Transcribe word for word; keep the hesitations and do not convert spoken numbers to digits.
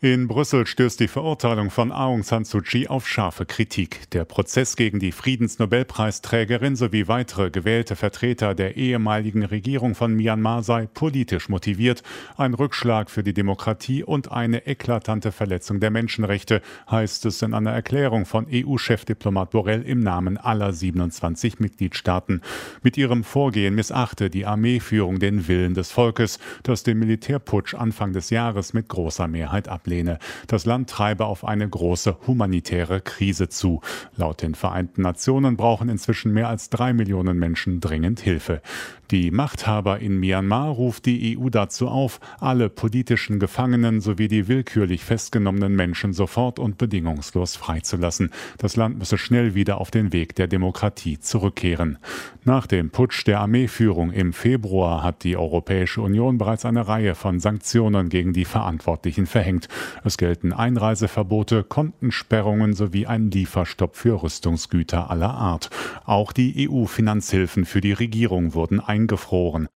In Brüssel stößt die Verurteilung von Aung San Suu Kyi auf scharfe Kritik. Der Prozess gegen die Friedensnobelpreisträgerin sowie weitere gewählte Vertreter der ehemaligen Regierung von Myanmar sei politisch motiviert, ein Rückschlag für die Demokratie und eine eklatante Verletzung der Menschenrechte, heißt es in einer Erklärung von E U-Chefdiplomat Borrell im Namen aller siebenundzwanzig Mitgliedstaaten. Mit ihrem Vorgehen missachte die Armeeführung den Willen des Volkes, das den Militärputsch Anfang des Jahres mit großer Mehrheit ablehnt. Das Land treibe auf eine große humanitäre Krise zu. Laut den Vereinten Nationen brauchen inzwischen mehr als drei Millionen Menschen dringend Hilfe. Die Machthaber in Myanmar ruft die E U dazu auf, alle politischen Gefangenen sowie die willkürlich festgenommenen Menschen sofort und bedingungslos freizulassen. Das Land müsse schnell wieder auf den Weg der Demokratie zurückkehren. Nach dem Putsch der Armeeführung im Februar hat die Europäische Union bereits eine Reihe von Sanktionen gegen die Verantwortlichen verhängt. Es gelten Einreiseverbote, Kontensperrungen sowie ein Lieferstopp für Rüstungsgüter aller Art. Auch die E U-Finanzhilfen für die Regierung wurden eingefroren.